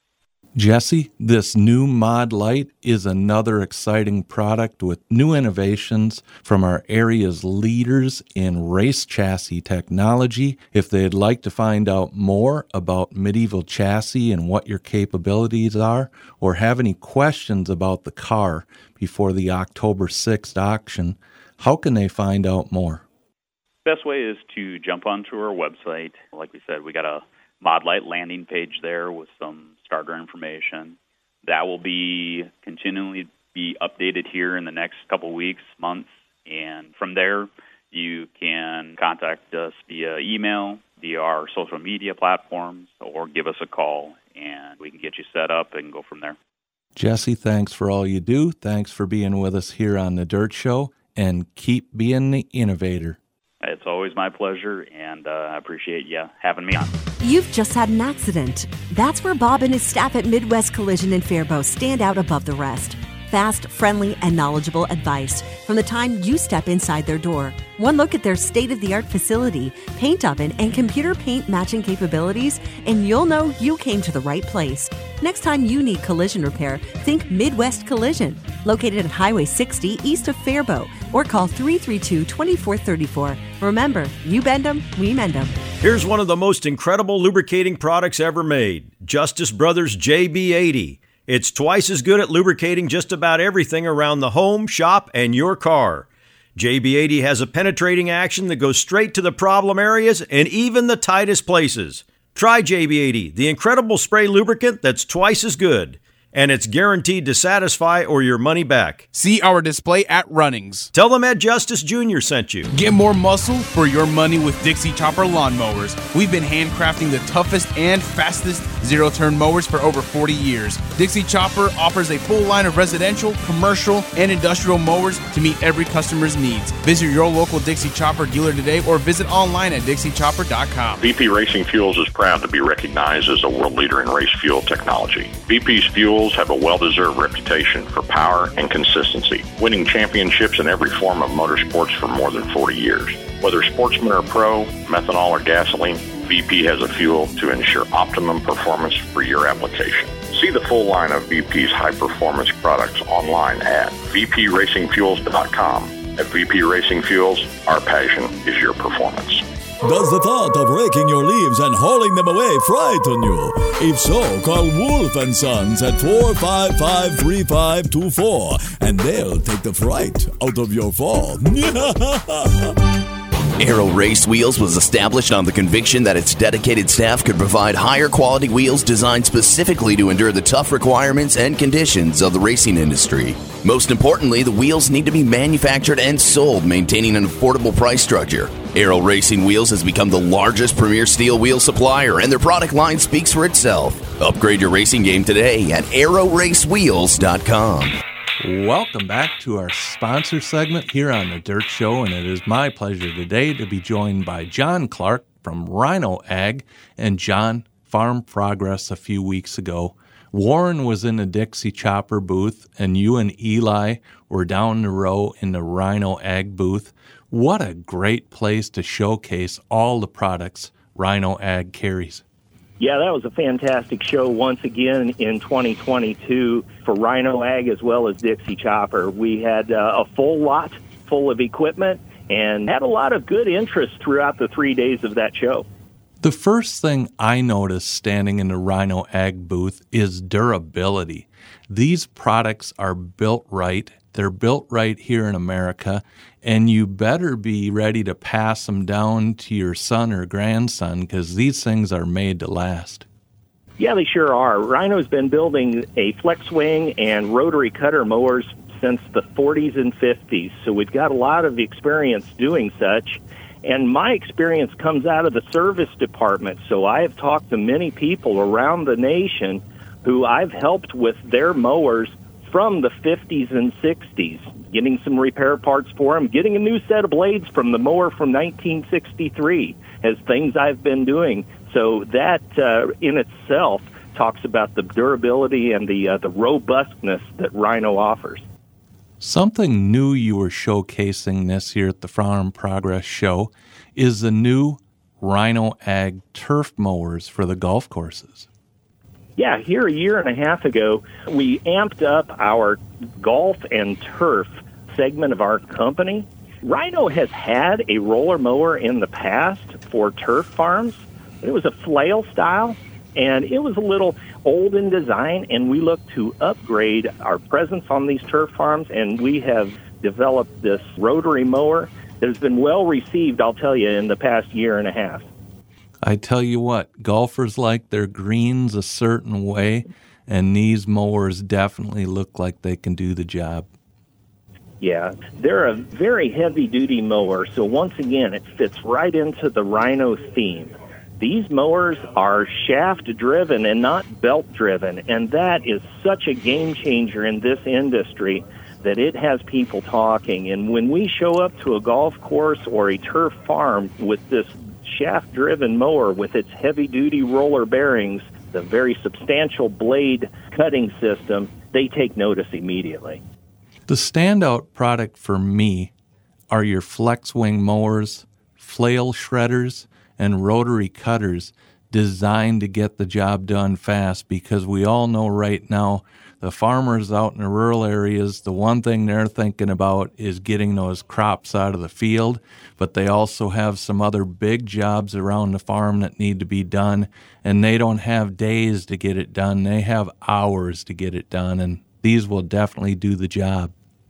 Jesse, this new Mod Lite is another exciting product with new innovations from our area's leaders in race chassis technology. If they'd like to find out more about Medieval Chassis and what your capabilities are, or have any questions about the car before the October sixth auction, how can they find out more? Best way is to jump onto our website. Like we said, we got a Mod Lite landing page there with some starter information. That will be continually be updated here in the next couple weeks, months, and from there you can contact us via email, via our social media platforms, or give us a call, and we can get you set up and go from there. Jesse, thanks for all you do. Thanks for being with us here on The Dirt Show, and keep being the innovator. It's always my pleasure, and uh, I appreciate you having me on. You've just had an accident. That's where Bob and his staff at Midwest Collision in Faribault stand out above the rest. Fast, friendly, and knowledgeable advice from the time you step inside their door. One look at their state-of-the-art facility, paint oven, and computer paint matching capabilities, and you'll know you came to the right place. Next time you need collision repair, think Midwest Collision, located at Highway sixty east of Faribault, or call three three two, two four three four. Remember, you bend them, we mend them. Here's one of the most incredible lubricating products ever made, Justice Brothers J B eighty. It's twice as good at lubricating just about everything around the home, shop, and your car. J B eighty has a penetrating action that goes straight to the problem areas and even the tightest places. Try J B eighty, the incredible spray lubricant that's twice as good. And it's guaranteed to satisfy or your money back. See our display at Runnings. Tell them Ed Justice Junior sent you. Get more muscle for your money with Dixie Chopper lawnmowers. We've been handcrafting the toughest and fastest zero-turn mowers for over forty years. Dixie Chopper offers a full line of residential, commercial, and industrial mowers to meet every customer's needs. Visit your local Dixie Chopper dealer today or visit online at dixie chopper dot com. V P Racing Fuels is proud to be recognized as a world leader in race fuel technology. V P's fuels have a well-deserved reputation for power and consistency, winning championships in every form of motorsports for more than forty years. Whether sportsman or pro, methanol or gasoline, V P has a fuel to ensure optimum performance for your application. See the full line of V P's high-performance products online at v p racing fuels dot com. At V P Racing Fuels, our passion is your performance. Does the thought of raking your leaves and hauling them away frighten you? If so, call Wolf and Sons at four five five, three five two four, and they'll take the fright out of your fall. Aero Race Wheels was established on the conviction that its dedicated staff could provide higher quality wheels designed specifically to endure the tough requirements and conditions of the racing industry. Most importantly, the wheels need to be manufactured and sold, maintaining an affordable price structure. Aero Racing Wheels has become the largest premier steel wheel supplier, and their product line speaks for itself. Upgrade your racing game today at aero race wheels dot com. Welcome back to our sponsor segment here on The Dirt Show, and it is my pleasure today to be joined by John Clark from Rhino Ag. And John, Farm Progress a few weeks ago, Warren was in the Dixie Chopper booth, and you and Eli were down the row in the Rhino Ag booth. What a great place to showcase all the products Rhino Ag carries. Yeah, that was a fantastic show once again in twenty twenty-two for Rhino Ag as well as Dixie Chopper. We had uh, a full lot full of equipment and had a lot of good interest throughout the three days of that show. The first thing I noticed standing in the Rhino Ag booth is durability. These products are built right. They're built right here in America, and you better be ready to pass them down to your son or grandson because these things are made to last. Yeah, they sure are. Rhino's been building a flex wing and rotary cutter mowers since the forties and fifties, so we've got a lot of experience doing such. And my experience comes out of the service department, so I have talked to many people around the nation who I've helped with their mowers from the fifties and sixties, getting some repair parts for them, getting a new set of blades from the mower from nineteen sixty-three as things I've been doing. So that uh, in itself talks about the durability and the uh, the robustness that Rhino offers. Something new you were showcasing this year at the Farm Progress Show is the new Rhino Ag turf mowers for the golf courses. Yeah, here a year and a half ago, we amped up our golf and turf segment of our company. Rhino has had a roller mower in the past for turf farms. It was a flail style, and it was a little old in design, and we looked to upgrade our presence on these turf farms, and we have developed this rotary mower that has been well received, I'll tell you, in the past year and a half. I tell you what, golfers like their greens a certain way, and these mowers definitely look like they can do the job. Yeah, they're a very heavy-duty mower, so once again, it fits right into the Rhino theme. These mowers are shaft-driven and not belt-driven, and that is such a game-changer in this industry that it has people talking. And when we show up to a golf course or a turf farm with this shaft-driven mower with its heavy-duty roller bearings, the very substantial blade cutting system, they take notice immediately. The standout product for me are your flex wing mowers, flail shredders, and rotary cutters designed to get the job done fast, because we all know right now the farmers out in the rural areas, the one thing they're thinking about is getting those crops out of the field, but they also have some other big jobs around the farm that need to be done, and they don't have days to get it done. They have hours to get it done, and these will definitely do the job.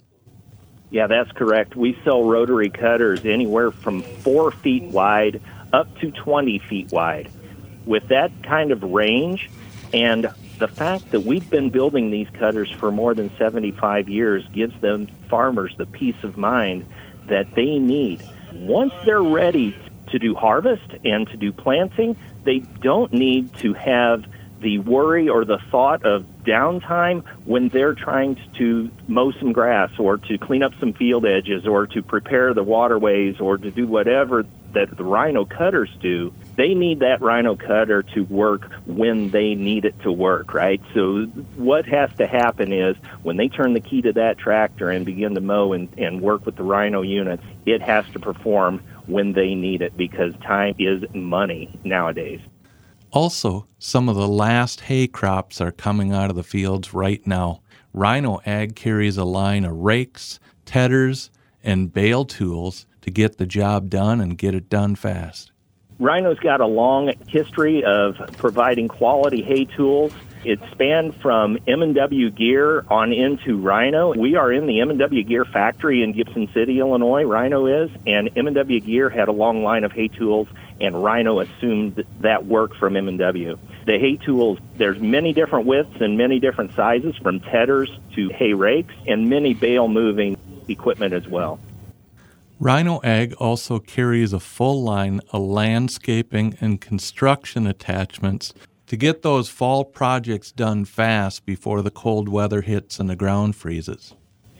Yeah, that's correct. We sell rotary cutters anywhere from four feet wide up to twenty feet wide. With that kind of range and the fact that we've been building these cutters for more than seventy-five years gives them farmers the peace of mind that they need. Once they're ready to do harvest and to do planting, they don't need to have the worry or the thought of downtime when they're trying to mow some grass or to clean up some field edges or to prepare the waterways or to do whatever that the Rhino cutters do. They need that Rhino cutter to work when they need it to work, right? So what has to happen is when they turn the key to that tractor and begin to mow and, and work with the Rhino units, it has to perform when they need it, because time is money nowadays. Also, some of the last hay crops are coming out of the fields right now. Rhino Ag carries a line of rakes, tedders, and bale tools to get the job done and get it done fast. Rhino's got a long history of providing quality hay tools. It spanned from M and W Gear on into Rhino. We are in the M and W Gear factory in Gibson City, Illinois, Rhino is, and M and W Gear had a long line of hay tools, and Rhino assumed that work from M and W. The hay tools, there's many different widths and many different sizes, from tedders to hay rakes, and many bale moving equipment as well. Rhino Ag also carries a full line of landscaping and construction attachments to get those fall projects done fast before the cold weather hits and the ground freezes.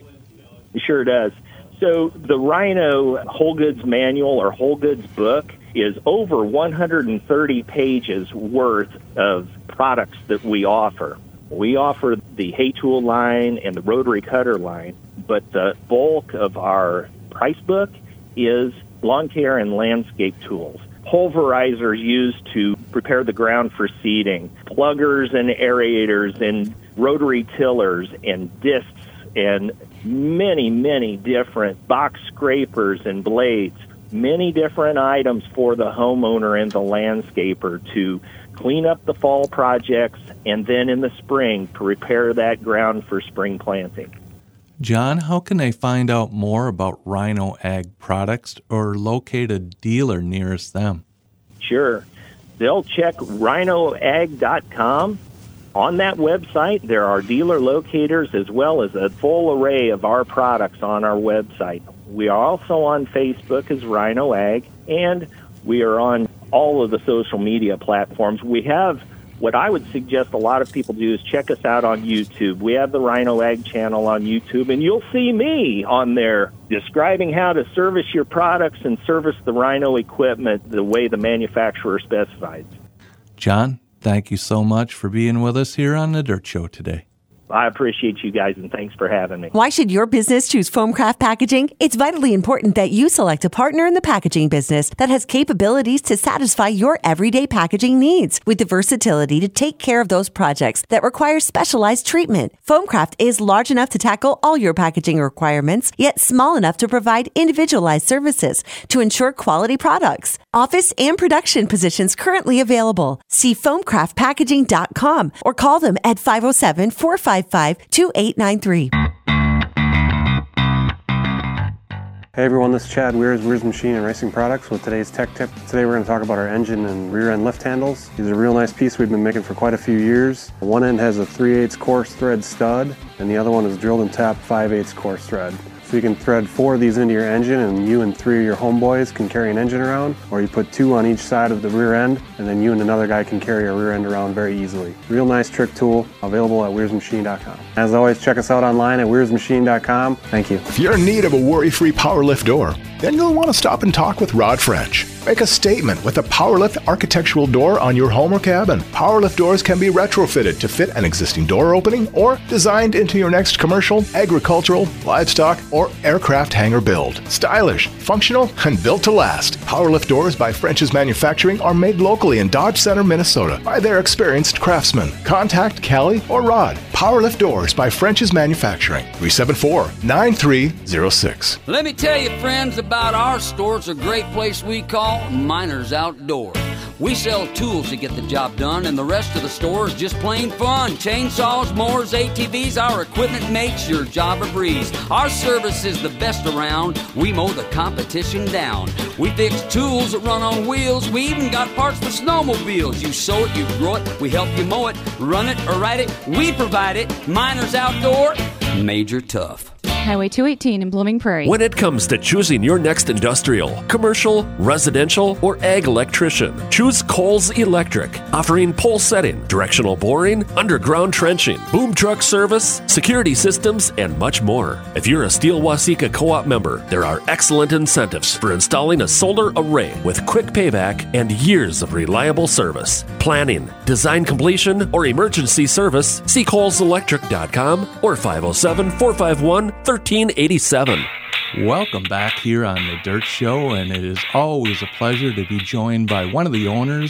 It sure does. So the Rhino Whole Goods Manual or Whole Goods Book is over one hundred thirty pages worth of products that we offer. We offer the hay tool line and the rotary cutter line, but the bulk of our price book is lawn care and landscape tools. Pulverizers used to prepare the ground for seeding, pluggers and aerators and rotary tillers and discs and many, many different box scrapers and blades, many different items for the homeowner and the landscaper to clean up the fall projects and then in the spring to prepare that ground for spring planting. John, how can they find out more about Rhino Ag products or locate a dealer nearest them? Sure. They'll check rhino ag dot com. On that website, there are dealer locators as well as a full array of our products on our website. We are also on Facebook as Rhino Ag, and we are on all of the social media platforms. We have what I would suggest a lot of people do is check us out on YouTube. We have the Rhino Ag channel on YouTube, and you'll see me on there describing how to service your products and service the Rhino equipment the way the manufacturer specifies. John, thank you so much for being with us here on The Dirt Show today. I appreciate you guys, and thanks for having me. Why should your business choose Foamcraft Packaging? It's vitally important that you select a partner in the packaging business that has capabilities to satisfy your everyday packaging needs with the versatility to take care of those projects that require specialized treatment. Foamcraft is large enough to tackle all your packaging requirements, yet small enough to provide individualized services to ensure quality products. Office and production positions currently available. See foamcraft packaging dot com or call them at five oh seven, four five five, two eight nine three. Hey everyone, this is Chad Weir's Weir's Machine and Racing Products with today's tech tip. Today we're going to talk about our engine and rear end lift handles. These are a real nice piece we've been making for quite a few years. One end has a three eighths coarse thread stud, and the other one is drilled and tapped five eighths coarse thread. So you can thread four of these into your engine, and you and three of your homeboys can carry an engine around, or you put two on each side of the rear end, and then you and another guy can carry a rear end around very easily. Real nice trick tool, available at weirs machine dot com. As always, check us out online at weirs machine dot com. Thank you. If you're in need of a worry-free power lift door, then you'll want to stop and talk with Rod French. Make a statement with a PowerLift architectural door on your home or cabin. PowerLift doors can be retrofitted to fit an existing door opening or designed into your next commercial, agricultural, livestock, or aircraft hangar build. Stylish, functional, and built to last. PowerLift doors by French's Manufacturing are made locally in Dodge Center, Minnesota by their experienced craftsmen. Contact Callie or Rod. PowerLift doors by French's Manufacturing. three seven four, nine three zero six. Let me tell you, friends, about our store. It's a great place we call Miners Outdoor. We sell tools to get the job done, and the rest of the store is just plain fun. Chainsaws, mowers, A T Vs, our equipment makes your job a breeze. Our service is the best around. We mow the competition down. We fix tools that run on wheels. We even got parts for snowmobiles. You sow it, you grow it, we help you mow it, run it or ride it. We provide it. Miners Outdoor, Major Tough. Highway two eighteen in Blooming Prairie. When it comes to choosing your next industrial, commercial, residential, or ag electrician, choose Coles Electric, offering pole setting, directional boring, underground trenching, boom truck service, security systems, and much more. If you're a Steel Waseca Co-op member, there are excellent incentives for installing a solar array with quick payback and years of reliable service. Planning, design completion, or emergency service, see coles electric dot com or five oh seven, four five one, thirteen eighty-seven. Welcome back here on The Dirt Show, and it is always a pleasure to be joined by one of the owners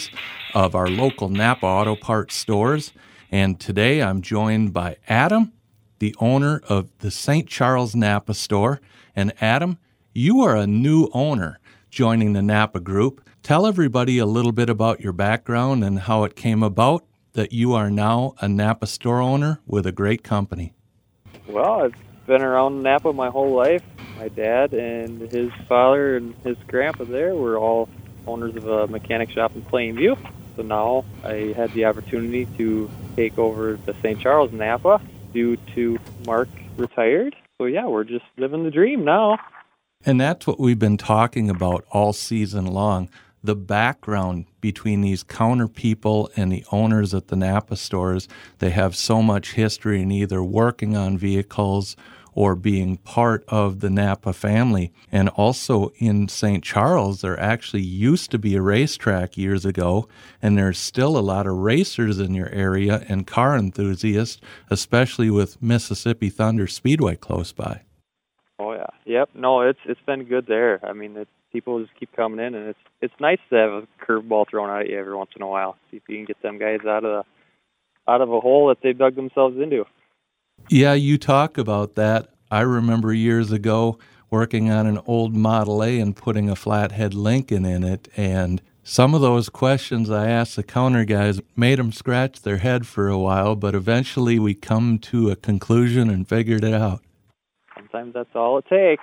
of our local Napa Auto Parts stores. And today I'm joined by Adam, the owner of the Saint Charles Napa store. And Adam, you are a new owner joining the Napa Group. Tell everybody a little bit about your background and how it came about that you are now a Napa store owner with a great company. Well, I've been around Napa my whole life. My dad and his father and his grandpa there were all owners of a mechanic shop in Plainview. So now I had the opportunity to take over the Saint Charles Napa due to Mark retired. So yeah, we're just living the dream now. And that's what we've been talking about all season long. The background between these counter people and the owners at the Napa stores. They have so much history in either working on vehicles or being part of the Napa family. And also in Saint Charles, there actually used to be a racetrack years ago, and there's still a lot of racers in your area and car enthusiasts, especially with Mississippi Thunder Speedway close by. Oh, yeah. Yep. No, it's it's been good there. I mean, it's, people just keep coming in, and it's it's nice to have a curveball thrown at you every once in a while. See if you can get them guys out of the, out of a hole that they've dug themselves into. Yeah, you talk about that. I remember years ago working on an old Model A and putting a flathead Lincoln in it, and some of those questions I asked the counter guys made them scratch their head for a while, but eventually we come to a conclusion and figured it out. Sometimes that's all it takes.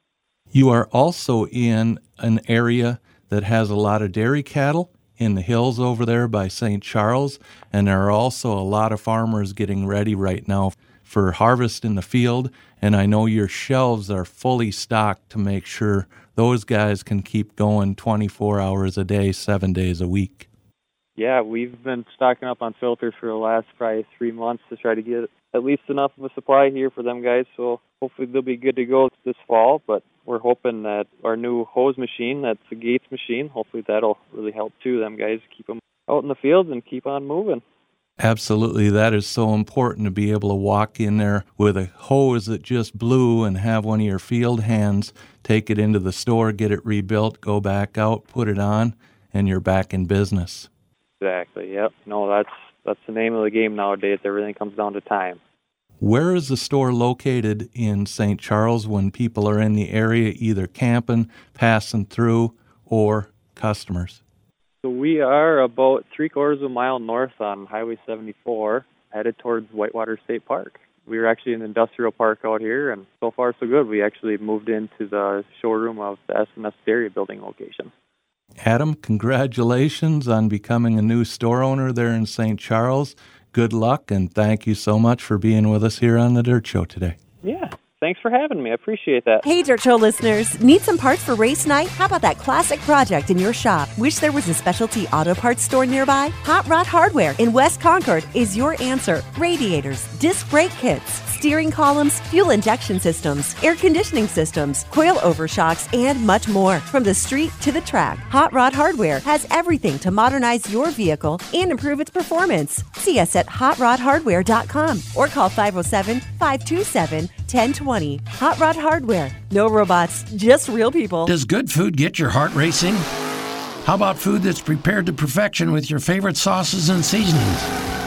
You are also in an area that has a lot of dairy cattle in the hills over there by Saint Charles, and there are also a lot of farmers getting ready right now for harvest in the field, and I know your shelves are fully stocked to make sure those guys can keep going twenty-four hours a day, seven days a week. Yeah, we've been stocking up on filters for the last probably three months to try to get at least enough of a supply here for them guys, so hopefully they'll be good to go this fall, but we're hoping that our new hose machine, that's the Gates machine, hopefully that'll really help too, them guys keep them out in the fields and keep on moving. Absolutely. That is so important to be able to walk in there with a hose that just blew and have one of your field hands take it into the store, get it rebuilt, go back out, put it on, and you're back in business. Exactly, yep. No, that's that's the name of the game nowadays. Everything comes down to time. Where is the store located in Saint Charles when people are in the area either camping, passing through, or customers? So we are about three quarters of a mile north on Highway seventy-four, headed towards Whitewater State Park. We were actually in the industrial park out here, and so far so good. We actually moved into the showroom of the S M S Dairy building location. Adam, congratulations on becoming a new store owner there in Saint Charles. Good luck, and thank you so much for being with us here on the Dirt Show today. Yeah, thanks for having me. I appreciate that. Hey, Dirt Show listeners. Need some parts for race night? How about that classic project in your shop? Wish there was a specialty auto parts store nearby? Hot Rod Hardware in West Concord is your answer. Radiators, disc brake kits, steering columns, fuel injection systems, air conditioning systems, coil overshocks, and much more. From the street to the track, Hot Rod Hardware has everything to modernize your vehicle and improve its performance. See us at hot rod hardware dot com or call five oh seven, five two seven, one oh two oh. Hot Rod Hardware. No robots, just real people. Does good food get your heart racing? How about food that's prepared to perfection with your favorite sauces and seasonings?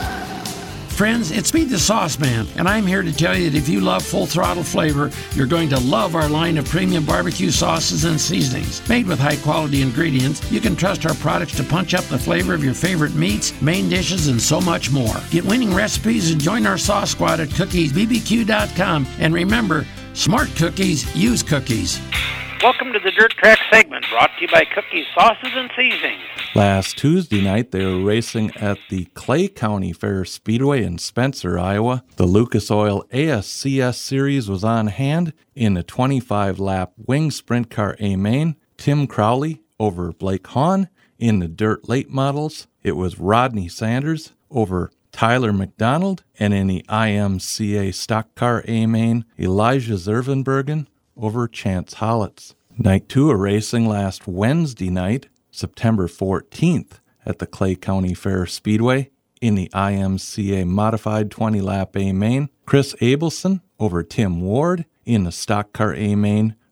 Friends, it's me, the Sauce Man, and I'm here to tell you that if you love full throttle flavor, you're going to love our line of premium barbecue sauces and seasonings. Made with high quality ingredients, you can trust our products to punch up the flavor of your favorite meats, main dishes, and so much more. Get winning recipes and join our sauce squad at cookies b b q dot com. And remember, smart cookies use cookies. Welcome to the Dirt Track segment, brought to you by Cookies, Sauces, and Seasonings. Last Tuesday night, they were racing at the Clay County Fair Speedway in Spencer, Iowa. The Lucas Oil A S C S Series was on hand in the twenty-five lap Wing Sprint Car A-Main. Tim Crowley over Blake Hahn. In the Dirt Late Models, it was Rodney Sanders over Tyler McDonald. And in the I M C A Stock Car A-Main, Elijah Zervenbergen over Chance Hollatz. Night two of racing last Wednesday night, September fourteenth, at the Clay County Fair Speedway. In the I M C A Modified twenty lap A-Main, Chris Abelson over Tim Ward. In the Stock Car A-Main,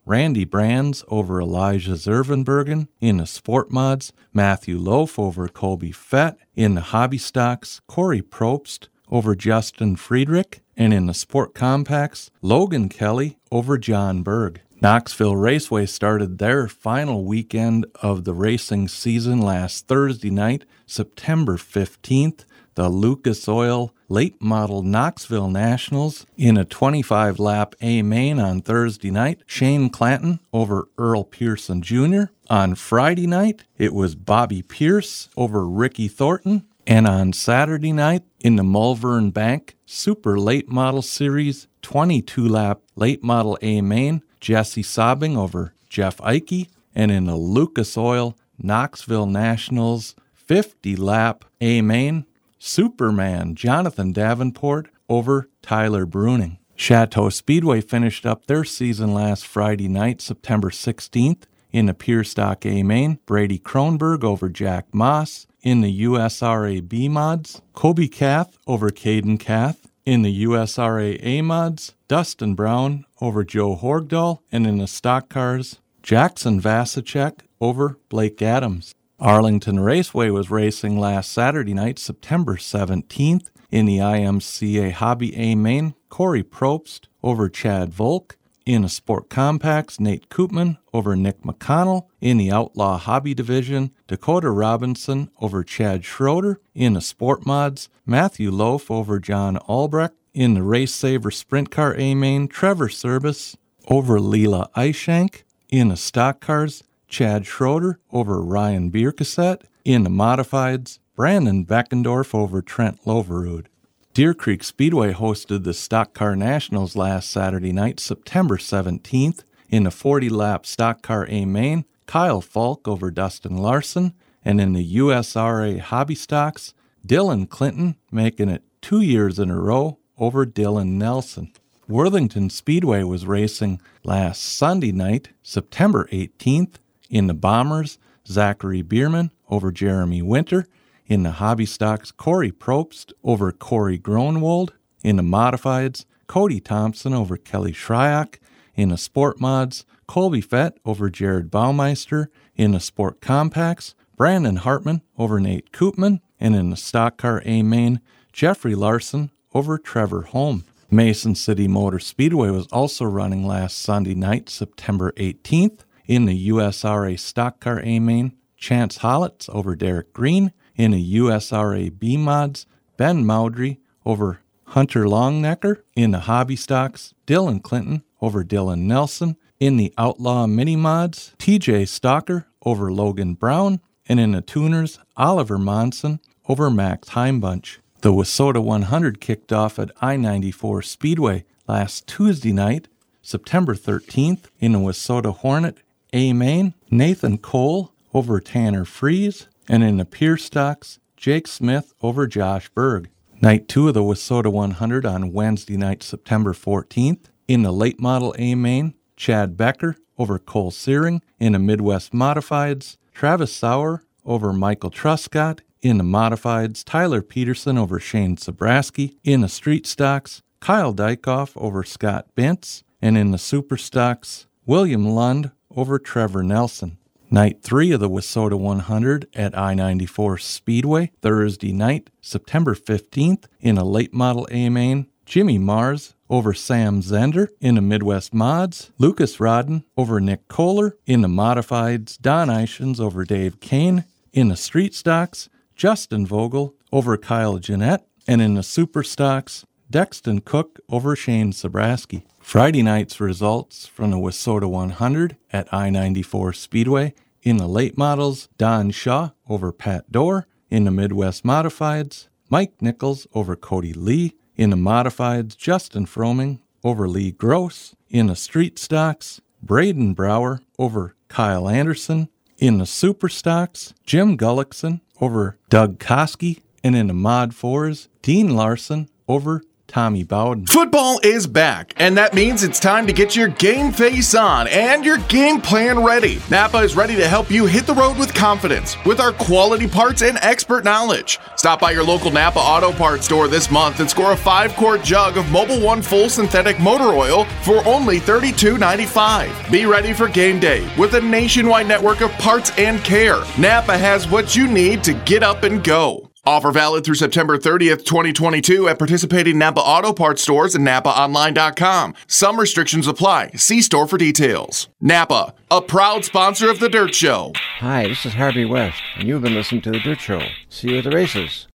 Randy Brands over Elijah Zervenbergen in the Sport Mods, Matthew Loaf over Colby Fett in the Hobby Stocks, Corey Probst over Justin Friedrich, and in the Sport Compacts, Logan Kelly over John Berg. Knoxville Raceway started their final weekend of the racing season last Thursday night, September fifteenth. The Lucas Oil Late Model Knoxville Nationals in a twenty-five lap A-Main on Thursday night. Shane Clanton over Earl Pearson Junior On Friday night, it was Bobby Pierce over Ricky Thornton. And on Saturday night, in the Mulvern Bank Super Late Model Series twenty-two lap Late Model A-Main, Jesse Sobbing over Jeff Eike. And in the Lucas Oil Knoxville Nationals fifty lap A-Main, Superman Jonathan Davenport over Tyler Bruning. Chateau Speedway finished up their season last Friday night, September sixteenth, in the Pure Stock A-Main. Brady Kronberg over Jack Moss. In the U S R A B Mods, Kobe Kath over Caden Kath. In the U S R A A Mods, Dustin Brown over Joe Horgdahl. And in the Stock Cars, Jackson Vasicek over Blake Adams. Arlington Raceway was racing last Saturday night, September seventeenth, in the I M C A Hobby A-Main. Corey Probst over Chad Volk. In the Sport Compacts, Nate Koopman over Nick McConnell. In the Outlaw Hobby Division, Dakota Robinson over Chad Schroeder. In the Sport Mods, Matthew Loaf over John Albrecht. In the Race Saver Sprint Car A-Main, Trevor Service over Leela Eishank. In the Stock Cars, Chad Schroeder over Ryan Bierkasset. In the Modifieds, Brandon Beckendorf over Trent Loverud. Deer Creek Speedway hosted the Stock Car Nationals last Saturday night, September seventeenth. In the forty lap Stock Car A-Main, Kyle Falk over Dustin Larson. And in the U S R A Hobby Stocks, Dylan Clinton making it two years in a row over Dylan Nelson. Worthington Speedway was racing last Sunday night, September eighteenth. In the Bombers, Zachary Bierman over Jeremy Winter. In the Hobby Stocks, Corey Probst over Corey Gronwald. In the Modifieds, Cody Thompson over Kelly Shryock. In the Sport Mods, Colby Fett over Jared Baumeister. In the Sport Compacts, Brandon Hartman over Nate Koopman. And in the Stock Car A-Main, Jeffrey Larson over Trevor Holm. Mason City Motor Speedway was also running last Sunday night, September eighteenth. In the U S R A Stock Car A-Main, Chance Hollitz over Derek Green. In the U S R A B Mods, Ben Maudry over Hunter Longnecker. In the Hobby Stocks, Dylan Clinton over Dylan Nelson. In the Outlaw Mini Mods, T J Stalker over Logan Brown. And in the Tuners, Oliver Monson over Max Heimbunch. The Wissota one hundred kicked off at I ninety-four Speedway last Tuesday night, September thirteenth. In the Wissota Hornet A-Main, Nathan Cole over Tanner Fries. And in the Pure Stocks, Jake Smith over Josh Berg. Night two of the Wissota one hundred on Wednesday night, September fourteenth. In the Late Model A-Main, Chad Becker over Cole Searing. In the Midwest Modifieds, Travis Sauer over Michael Truscott. In the Modifieds, Tyler Peterson over Shane Zabraski. In the Street Stocks, Kyle Dykoff over Scott Bentz. And in the Super Stocks, William Lund over Trevor Nelson. Night three of the Wissota one hundred at I ninety-four Speedway, Thursday night, September fifteenth, in a Late Model A-Main, Jimmy Mars over Sam Zender. In the Midwest Mods, Lucas Rodden over Nick Kohler. In the Modifieds, Don Eichens over Dave Kane. In the Street Stocks, Justin Vogel over Kyle Jeanette. And in the Super Stocks, Dexton Cook over Shane Zabraski. Friday night's results from the Wissota one hundred at I ninety-four Speedway. In the late models, Don Shaw over Pat Dorr. In the Midwest Modifieds, Mike Nichols over Cody Lee. In the Modifieds, Justin Froming over Lee Gross. In the Street Stocks, Braden Brower over Kyle Anderson. In the Super Stocks, Jim Gullickson over Doug Koski. And in the Mod fours, Dean Larson over Tommy Bowden. Football is back, and that means it's time to get your game face on and your game plan ready. Napa is ready to help you hit the road with confidence with our quality parts and expert knowledge. Stop by your local Napa Auto Parts store this month and score a five-quart jug of Mobil One Full Synthetic Motor Oil for only thirty-two ninety-five. Be ready for game day with a nationwide network of parts and care. Napa has what you need to get up and go. Offer valid through September thirtieth, twenty twenty-two at participating Napa Auto Parts stores and Napa Online dot com. Some restrictions apply. See store for details. Napa, a proud sponsor of The Dirt Show. Hi, this is Harvey West, and you've been listening to The Dirt Show. See you at the races.